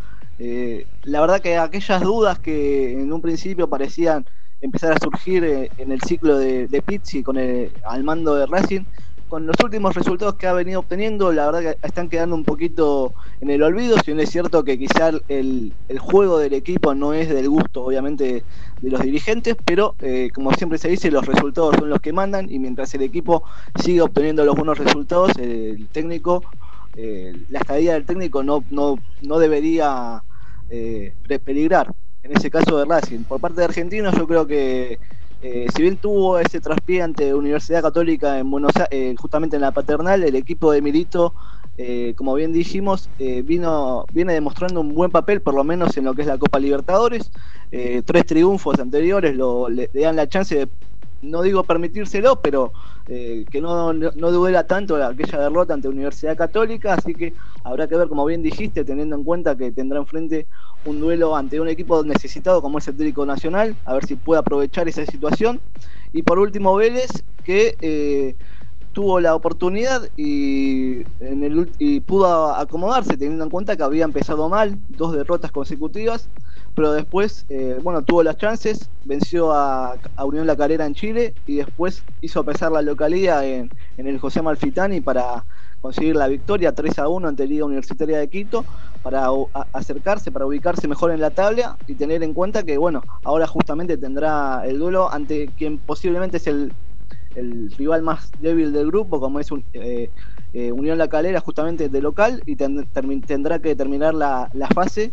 La verdad que aquellas dudas que en un principio parecían empezar a surgir en el ciclo de Pizzi al mando de Racing, con los últimos resultados que ha venido obteniendo, la verdad que están quedando un poquito en el olvido. Si bien es cierto que quizá el juego del equipo no es del gusto, obviamente, de los dirigentes, pero como siempre se dice, los resultados son los que mandan, y mientras el equipo sigue obteniendo los buenos resultados, el técnico, la estadía del técnico no debería peligrar. En ese caso de Racing, por parte de Argentinos, yo creo que si bien tuvo ese traspié ante Universidad Católica en Buenos Aires, justamente en la Paternal, el equipo de Milito, como bien dijimos, viene demostrando un buen papel, por lo menos en lo que es la Copa Libertadores. 3 triunfos anteriores le dan la chance de, no digo permitírselo, pero que no duela tanto aquella derrota ante Universidad Católica, así que habrá que ver, como bien dijiste, teniendo en cuenta que tendrá enfrente un duelo ante un equipo necesitado como es el Atlético Nacional, a ver si puede aprovechar esa situación. Y por último Vélez, que tuvo la oportunidad y pudo acomodarse, teniendo en cuenta que había empezado mal, 2 derrotas consecutivas, pero después tuvo las chances, venció a Unión La Calera en Chile y después hizo pesar la localía en el José Amalfitani para conseguir la victoria 3-1 ante Liga Universitaria de Quito, para acercarse, para ubicarse mejor en la tabla y tener en cuenta que ahora justamente tendrá el duelo ante quien posiblemente es el rival más débil del grupo, como es Unión La Calera, justamente de local, y tendrá que terminar la fase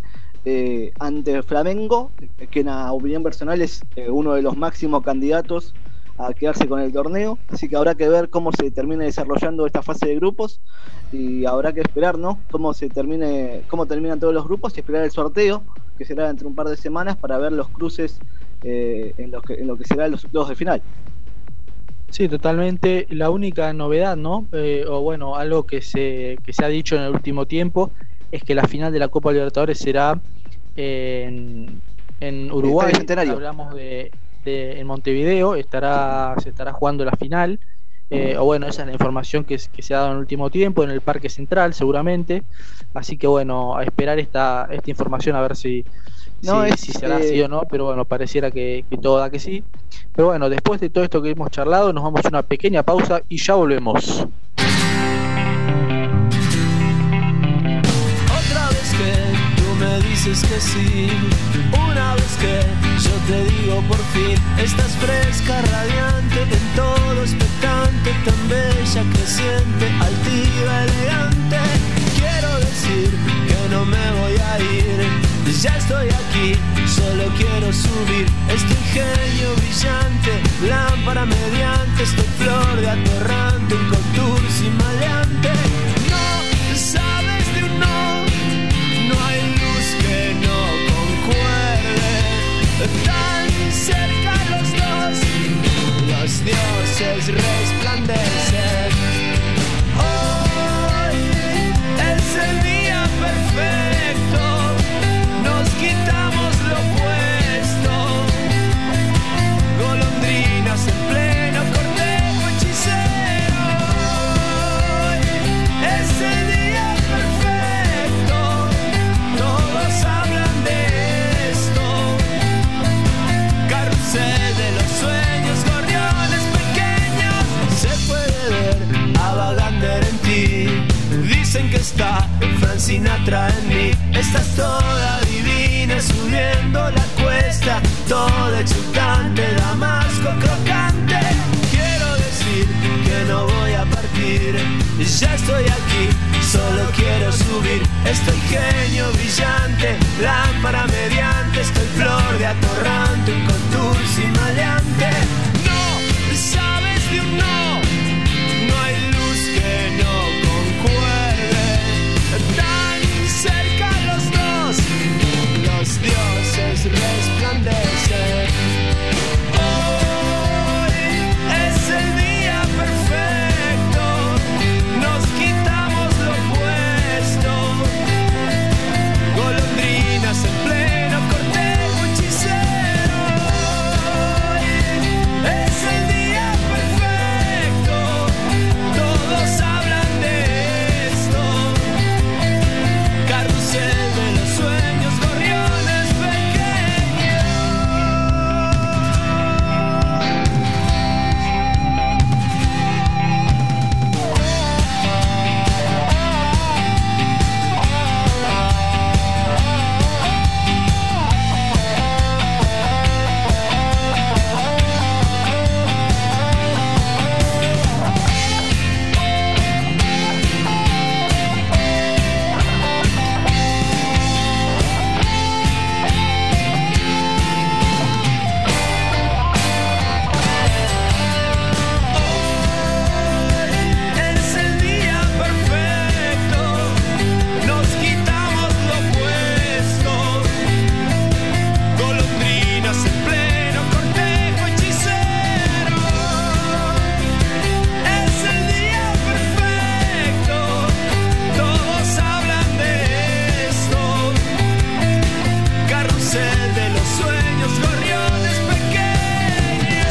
ante Flamengo, que en la opinión personal es uno de los máximos candidatos a quedarse con el torneo. Así que habrá que ver cómo se termina desarrollando esta fase de grupos, y habrá que esperar, ¿no? Cómo terminan todos los grupos, y esperar el sorteo, que será entre un par de semanas, para ver los cruces en lo que serán los octavos de final. Sí, totalmente. La única novedad, ¿no? O bueno, algo que se ha dicho en el último tiempo es que la final de la Copa Libertadores será en Uruguay. Hablamos de en Montevideo, se estará jugando la final. O bueno, esa es la información que se ha dado en el último tiempo, en el Parque Central seguramente. Así que bueno, a esperar esta información a ver si será así o no, pero bueno, pareciera que todo da que sí. Pero bueno, después de todo esto que hemos charlado, nos vamos a una pequeña pausa y ya volvemos. Otra vez que tú me dices que sí, una vez que yo te digo por fin, estás fresca, radiante, en todo expectante, tan bella, creciente, altiva, elegante. Quiero decir que no me voy a ir, ya estoy aquí, solo quiero subir. Este ingenio brillante, lámpara mediante, estoy flor de atorrante, un contursi maleante. No sabes de un no hay luz que no concuerde. Tan cerca los dos, los dioses resplandecen. Hoy es el día perfecto, nos quitamos lo puesto, golondrinas en pleno cortejo hechicero. Hoy es el día perfecto, todos hablan de esto. Carrusel de los sueños, gorriones pequeños, se puede ver a Wagner en ti. Dicen que está Frank Sinatra en mí. Estás toda divina subiendo la cuesta, toda exultante, damasco crocante. Quiero decir que no voy a partir, ya estoy aquí, solo quiero subir. Estoy genio brillante, lámpara mediante, estoy flor de atorrante, un contursi maleante. No sabes de un no hay luz que no concuerde. Tan cerca los dos, los dioses resplandecen. Hoy es el día perfecto, nos quitamos lo puesto, golondrinas en pleno cortejo hechicero. Hoy es el día perfecto, todos hablan de esto. Carrusel de los sueños, gorriones pequeños. Es el día perfecto, nos quitamos lo puesto, golondrinas en pleno cortejo hechicero. Es el día perfecto, todos hablan de esto. Carrusel de los sueños, gorriones pequeños.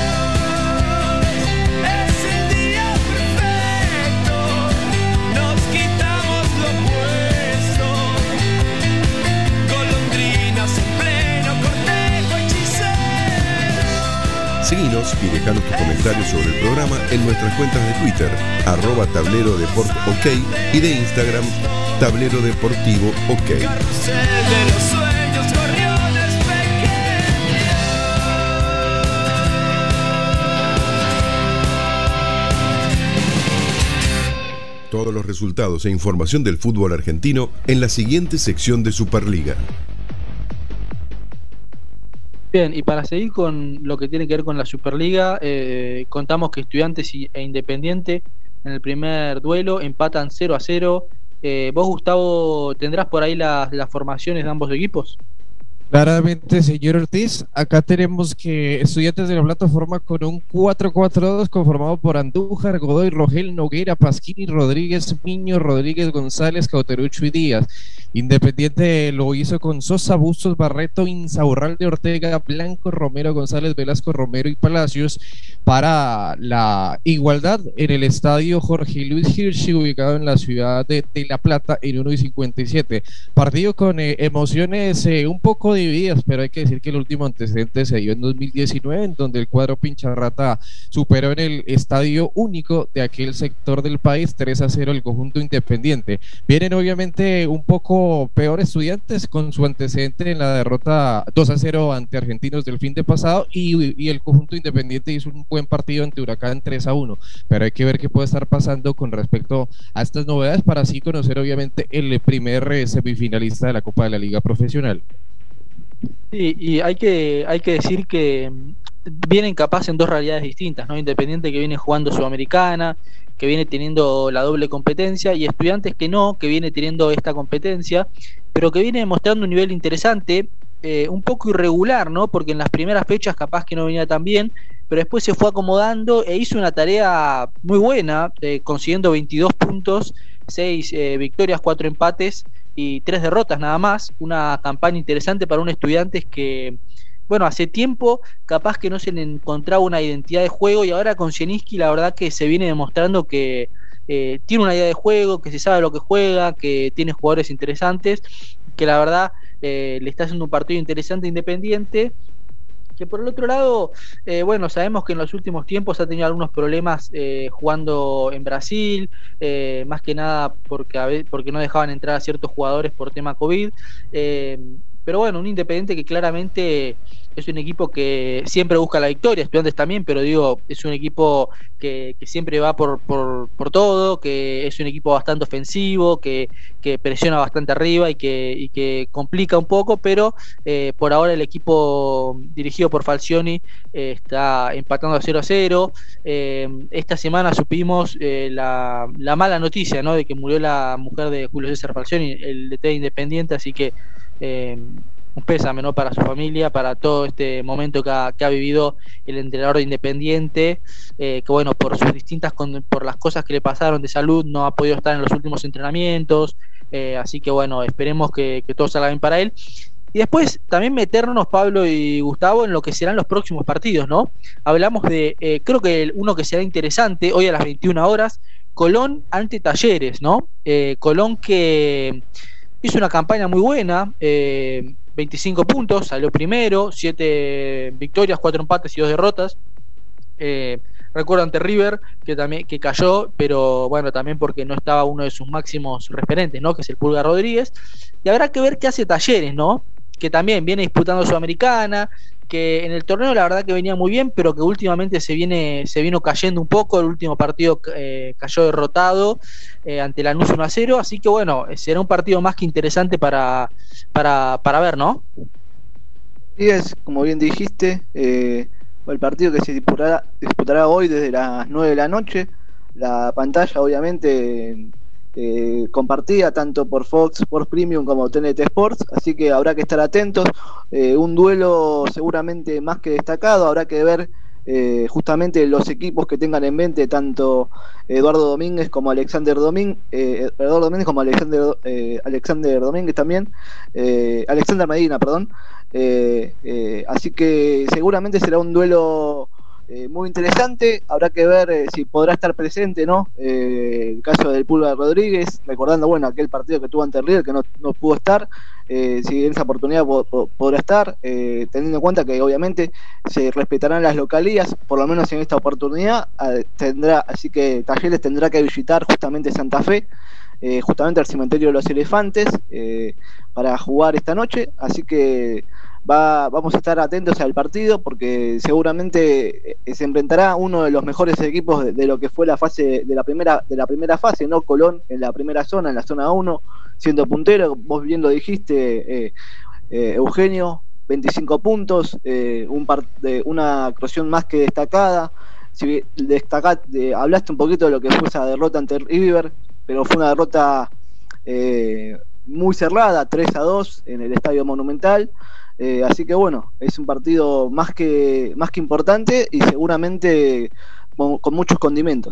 Es el día perfecto, nos quitamos lo puesto, golondrinas en pleno cortejo hechicero. Seguinos y dejanos tus comentarios sobre el programa en nuestras cuentas de Twitter, @tablerodeportOK, y de Instagram, Tablero Deportivo OK. Carrusel de los sueños, gorriones pequeños. Todos los resultados e información del fútbol argentino en la siguiente sección de Superliga. Bien, y para seguir con lo que tiene que ver con la Superliga, contamos que Estudiantes e Independiente en el primer duelo empatan 0-0. Vos, Gustavo, ¿tendrás por ahí las formaciones de ambos equipos? Claramente, señor Ortiz, acá tenemos que Estudiantes de la plataforma con un 4-4-2 conformado por Andújar, Godoy, Rogel, Noguera, Pasquini, Rodríguez, Miño, Rodríguez, González, Cauterucho y Díaz. Independiente lo hizo con Sosa, Bustos, Barreto, Insaurralde, Ortega, Blanco, Romero, González, Velasco, Romero y Palacios para la igualdad en el estadio Jorge Luis Hirsch, ubicado en la ciudad de La Plata en 1:57. Partido con emociones un poco divididas, pero hay que decir que el último antecedente se dio en 2019, en donde el cuadro Pincharrata superó en el estadio único de aquel sector del país 3-0 el conjunto Independiente. Vienen obviamente un poco peor Estudiantes con su antecedente en la derrota 2-0 ante Argentinos del fin de pasado, y el conjunto Independiente hizo un buen partido ante Huracán 3-1, pero hay que ver qué puede estar pasando con respecto a estas novedades para así conocer obviamente el primer semifinalista de la Copa de la Liga Profesional. Sí, y hay que decir que vienen capaz en dos realidades distintas, ¿no? Independiente que viene jugando Sudamericana, que viene teniendo la doble competencia, y Estudiantes que no, que viene teniendo esta competencia, pero que viene demostrando un nivel interesante, un poco irregular, ¿no? Porque en las primeras fechas capaz que no venía tan bien, pero después se fue acomodando e hizo una tarea muy buena, consiguiendo 22 puntos, 6 victorias, 4 empates y 3 derrotas nada más. Una campaña interesante para un Estudiantes que, bueno, hace tiempo capaz que no se le encontraba una identidad de juego, y ahora con Zielinski la verdad que se viene demostrando que tiene una idea de juego, que se sabe lo que juega, que tiene jugadores interesantes, que la verdad le está haciendo un partido interesante Independiente, que por el otro lado, bueno, sabemos que en los últimos tiempos ha tenido algunos problemas jugando en Brasil, más que nada porque no dejaban entrar a ciertos jugadores por tema COVID, pero bueno, un Independiente que claramente es un equipo que siempre busca la victoria, Estudiantes también, pero digo, es un equipo que siempre va por todo, que es un equipo bastante ofensivo, que presiona bastante arriba y que complica un poco, pero por ahora el equipo dirigido por Falcioni está empatando a 0-0. Esta semana supimos la mala noticia, ¿no?, de que murió la mujer de Julio César Falcioni, el DT de Independiente, así que un pésame, ¿no?, para su familia, para todo este momento que ha vivido el entrenador de Independiente, que bueno, por las cosas que le pasaron de salud no ha podido estar en los últimos entrenamientos, así que bueno, esperemos que todo salga bien para él. Y después también meternos, Pablo y Gustavo, en lo que serán los próximos partidos, ¿no? Hablamos de, creo que uno que será interesante, hoy a las 21 horas, Colón ante Talleres, ¿no? Colón que hizo una campaña muy buena, 25 puntos, salió primero, 7 victorias, 4 empates y 2 derrotas. Recuerdo ante River que cayó, pero bueno, también porque no estaba uno de sus máximos referentes, ¿no?, que es el Pulga Rodríguez. Y habrá que ver qué hace Talleres, ¿no?, que también viene disputando Sudamericana, que en el torneo la verdad que venía muy bien, pero que últimamente se vino cayendo un poco. El último partido cayó derrotado ante Lanús 1-0, así que bueno, será un partido más que interesante para ver, ¿no? Y es, como bien dijiste, el partido que se disputará hoy desde las 9 de la noche. La pantalla obviamente compartida tanto por Fox Sports Premium como TNT Sports, así que habrá que estar atentos. Un duelo seguramente más que destacado, habrá que ver justamente los equipos que tengan en mente tanto Eduardo Domínguez como Alexander Domínguez, Alexander Domínguez también, Alexander Medina, perdón. Así que seguramente será un duelo muy interesante. Habrá que ver si podrá estar presente, ¿no? El caso del Pulga Rodríguez, recordando, bueno, aquel partido que tuvo ante River que no pudo estar, si en esa oportunidad podrá estar, teniendo en cuenta que obviamente se respetarán las localías, por lo menos en esta oportunidad así que Talleres tendrá que visitar justamente Santa Fe, justamente al cementerio de los Elefantes, para jugar esta noche, así que vamos a estar atentos al partido porque seguramente se enfrentará uno de los mejores equipos de lo que fue la fase de la primera fase, ¿no? Colón en la primera zona, en la zona 1, siendo puntero. Vos bien lo dijiste, Eugenio, 25 puntos, una actuación más que destacada. Si hablaste un poquito de lo que fue esa derrota ante River, pero fue una derrota muy cerrada, 3-2 en el Estadio Monumental. Así que bueno, es un partido más que importante y seguramente con muchos condimentos.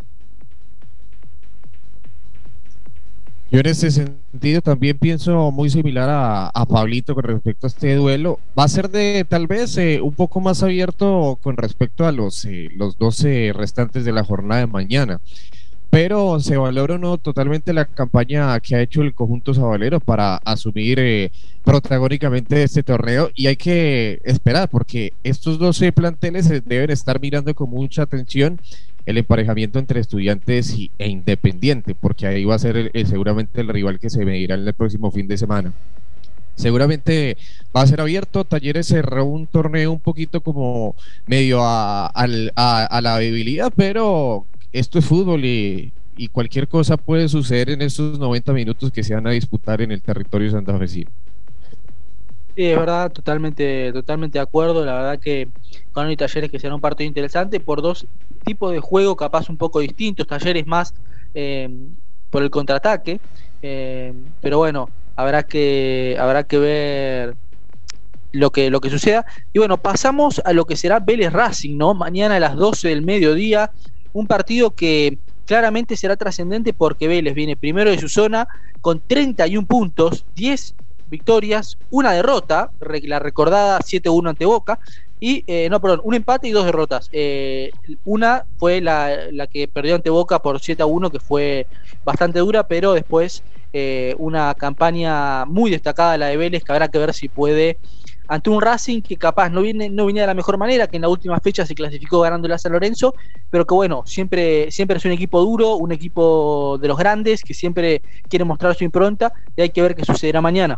Yo en ese sentido también pienso muy similar a Pablito con respecto a este duelo. Va a ser de tal vez un poco más abierto con respecto a los 12 restantes de la jornada de mañana. Pero se valora no totalmente la campaña que ha hecho el conjunto sabalero para asumir protagónicamente este torneo, y hay que esperar porque estos 12 planteles deben estar mirando con mucha atención el emparejamiento entre Estudiantes e Independiente, porque ahí va a ser seguramente el rival que se medirá en el próximo fin de semana. Seguramente va a ser abierto. Talleres cerró un torneo un poquito como medio a la debilidad, pero esto es fútbol y cualquier cosa puede suceder en estos 90 minutos que se van a disputar en el territorio santafesino. Sí, es verdad, totalmente de acuerdo. La verdad que Colón y Talleres que será un partido interesante por dos tipos de juego capaz un poco distintos. Talleres más por el contraataque, pero bueno, habrá que ver lo que suceda. Y bueno, pasamos a lo que será Vélez Racing, ¿no? Mañana a las 12 del mediodía, un partido que claramente será trascendente porque Vélez viene primero de su zona con 31 puntos, 10 victorias, una derrota, la recordada 7-1 ante Boca, y un empate y 2 derrotas. Una fue la que perdió ante Boca por 7-1, que fue bastante dura, pero después una campaña muy destacada la de Vélez, que habrá que ver si puede, ante un Racing que capaz no viene de la mejor manera, que en la última fecha se clasificó ganándole a San Lorenzo, pero que bueno, siempre es un equipo duro, un equipo de los grandes, que siempre quiere mostrar su impronta, y hay que ver qué sucederá mañana.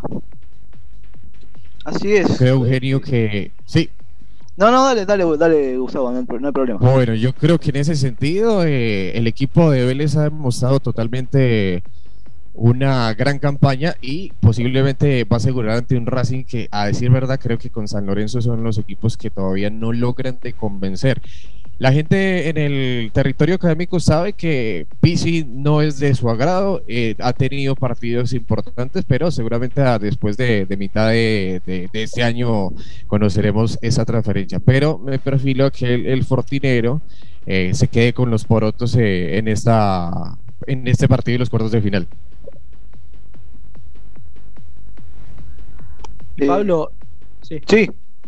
Así es. Creo, Eugenio, que sí. No, dale, Gustavo, no hay problema. Bueno, yo creo que en ese sentido el equipo de Vélez ha demostrado totalmente una gran campaña y posiblemente va a asegurar ante un Racing que, a decir verdad, creo que con San Lorenzo son los equipos que todavía no logran de convencer. La gente en el territorio académico sabe que Pizzi no es de su agrado, ha tenido partidos importantes, pero seguramente después de mitad de este año conoceremos esa transferencia. Pero me perfilo a que el Fortinero se quede con los porotos en este partido y los cuartos de final. Pablo, sí,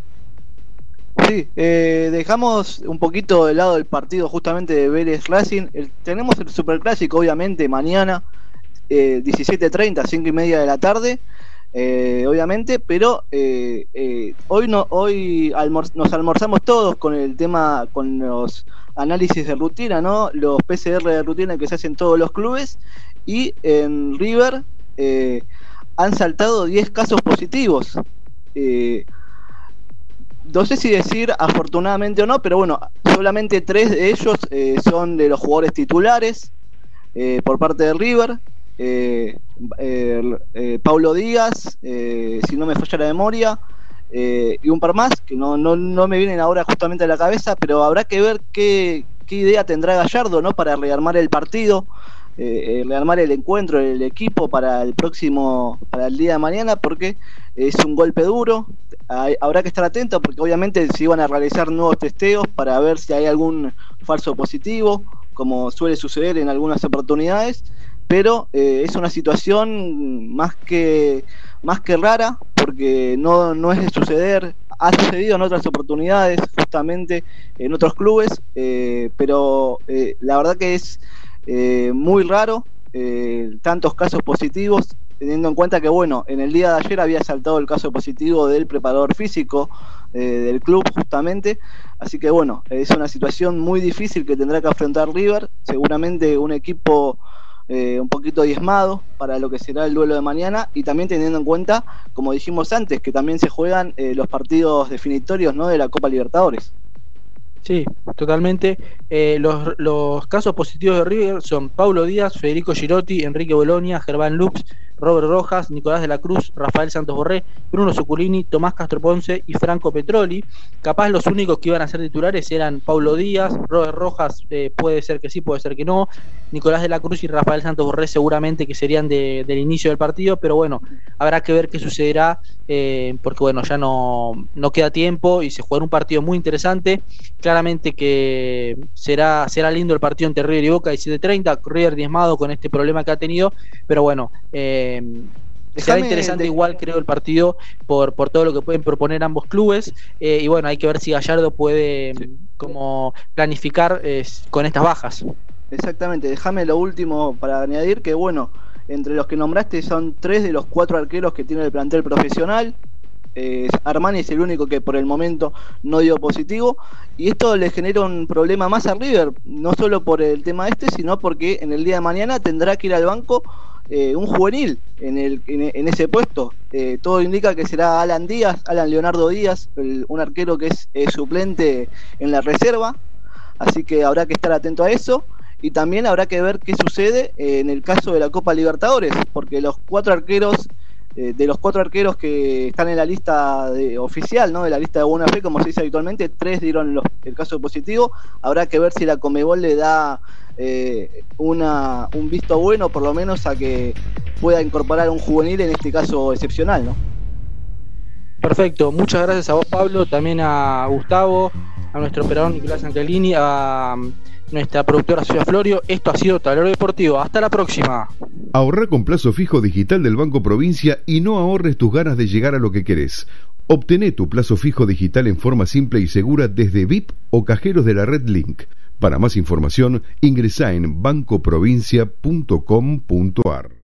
dejamos un poquito de lado el partido justamente de Vélez Racing. Tenemos el superclásico obviamente mañana 17:30, 5:30 de la tarde, obviamente, pero hoy nos almorzamos todos con el tema, con los análisis de rutina, ¿no? Los PCR de rutina que se hacen todos los clubes, y en River han saltado 10 casos positivos. No sé si decir afortunadamente o no, pero bueno, solamente 3 de ellos son de los jugadores titulares por parte de River. Paulo Díaz, si no me falla la memoria, y un par más que no me vienen ahora justamente a la cabeza, pero habrá que ver qué idea tendrá Gallardo, ¿no? Para rearmar el partido, rearmar el encuentro, el equipo para el día de mañana, porque es un golpe duro. Habrá que estar atento porque obviamente se iban a realizar nuevos testeos para ver si hay algún falso positivo, como suele suceder en algunas oportunidades, pero es una situación más que rara, porque no es de suceder. Ha sucedido en otras oportunidades, justamente en otros clubes, pero la verdad que es muy raro tantos casos positivos, teniendo en cuenta que bueno, en el día de ayer había saltado el caso positivo del preparador físico del club justamente, así que bueno, es una situación muy difícil que tendrá que afrontar River, seguramente un equipo un poquito diezmado para lo que será el duelo de mañana, y también teniendo en cuenta, como dijimos antes, que también se juegan los partidos definitorios, ¿no?, de la Copa Libertadores. Sí, totalmente. Los casos positivos de River son Paulo Díaz, Federico Girotti, Enrique Bolonia, Germán Lux, Robert Rojas, Nicolás de la Cruz, Rafael Santos Borré, Bruno Zuculini, Tomás Castro Ponce y Franco Petroli. Capaz los únicos que iban a ser titulares eran Paulo Díaz, Robert Rojas, puede ser que sí, puede ser que no, Nicolás de la Cruz y Rafael Santos Borré seguramente que serían del inicio del partido, pero bueno, habrá que ver qué sucederá, porque bueno, ya no queda tiempo y se jugará un partido muy interesante. Claramente que será lindo el partido entre River y Boca, 17:30, River diezmado con este problema que ha tenido, pero bueno, será interesante igual, creo, el partido por todo lo que pueden proponer ambos clubes, y bueno, hay que ver si Gallardo puede como planificar con estas bajas. Exactamente, déjame lo último para añadir que bueno, entre los que nombraste son 3 de los 4 arqueros que tiene el plantel profesional. Armani es el único que por el momento no dio positivo, y esto le genera un problema más a River, no solo por el tema sino porque en el día de mañana tendrá que ir al banco un juvenil en ese puesto. Todo indica que será Alan Leonardo Díaz, un arquero que es suplente en la reserva, así que habrá que estar atento a eso. Y también habrá que ver qué sucede en el caso de la Copa Libertadores, porque los 4 arqueros, de los 4 arqueros que están en la lista oficial, ¿no?, de la lista de buena fe, como se dice habitualmente, 3 dieron el caso positivo. Habrá que ver si la Conmebol le da un visto bueno, por lo menos, a que pueda incorporar un juvenil en este caso excepcional, ¿no? Perfecto, muchas gracias a vos, Pablo, también a Gustavo, a nuestro operador Nicolás Angelini, a nuestra productora Sofía Florio. Esto ha sido Tablero Deportivo. Hasta la próxima. Ahorrá con plazo fijo digital del Banco Provincia y no ahorres tus ganas de llegar a lo que querés. Obtené tu plazo fijo digital en forma simple y segura desde VIP o cajeros de la red Link. Para más información, ingresá en bancoprovincia.com.ar.